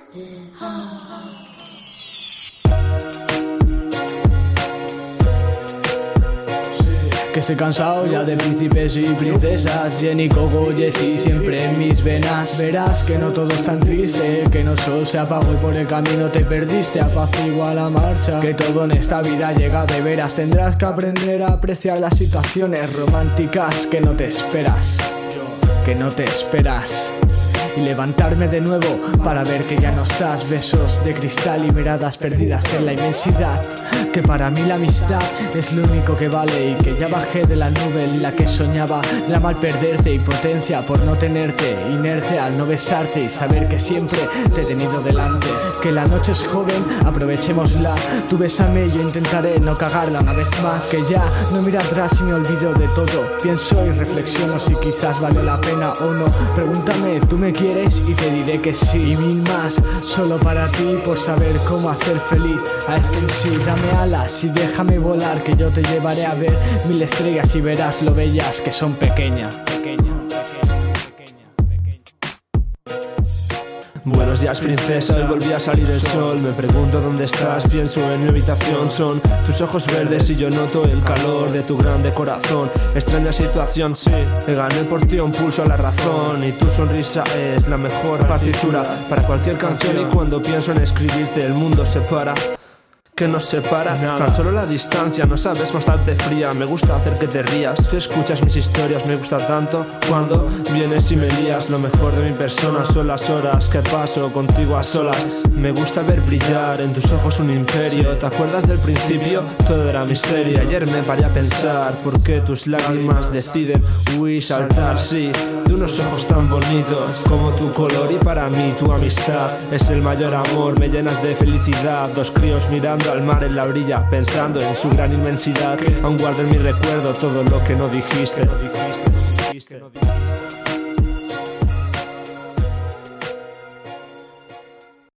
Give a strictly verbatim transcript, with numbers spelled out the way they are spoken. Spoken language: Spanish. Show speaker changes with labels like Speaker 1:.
Speaker 1: Que estoy cansado ya de príncipes y princesas, Jenny, Coco, Jessie, siempre en mis venas. Verás que no todo es tan triste, que no solo se apagó y por el camino te perdiste. Apacigua la marcha, que todo en esta vida llega de veras. Tendrás que aprender a apreciar las situaciones románticas que no te esperas, que no te esperas. Y levantarme de nuevo para ver que ya no estás. Besos de cristal y miradas perdidas en la inmensidad. Que para mí la amistad es lo único que vale. Y que ya bajé de la nube en la que soñaba. Drama al perderte, impotencia por no tenerte. Inerte al no besarte y saber que siempre te he tenido delante. Que la noche es joven, aprovechémosla. Tú bésame y yo intentaré no cagarla una vez más. Que ya no miro atrás y me olvido de todo. Pienso y reflexiono si quizás vale la pena o no. Pregúntame, tú me quieres y te diré que sí. Y mil más, solo para ti, por saber cómo hacer feliz a este en sí. Dame alas y déjame volar, que yo te llevaré a ver mil estrellas y verás lo bellas que son pequeñas.
Speaker 2: Buenos días, princesa, hoy volví a salir el sol. Me pregunto dónde estás, pienso en mi habitación. Son tus ojos verdes y yo noto el calor de tu grande corazón. Extraña situación, sí, le gané por ti un pulso a la razón. Y tu sonrisa es la mejor partitura para cualquier canción. Y cuando pienso en escribirte el mundo se para. Que nos separa nada. Tan solo la distancia, no sabes mostrarte fría. Me gusta hacer que te rías, que escuchas mis historias. Me gusta tanto cuando vienes y me lías. Lo mejor de mi persona son las horas que paso contigo a solas. Me gusta ver brillar en tus ojos un imperio. ¿Te acuerdas del principio? Todo era misterio. Ayer me paré a pensar por qué tus lágrimas deciden huir, saltar, sí, de unos ojos tan bonitos como tu color. Y para mí tu amistad es el mayor amor. Me llenas de felicidad, dos críos mirando al mar en la orilla, pensando en su gran inmensidad. Aún guardo en mi recuerdo todo lo que no dijiste.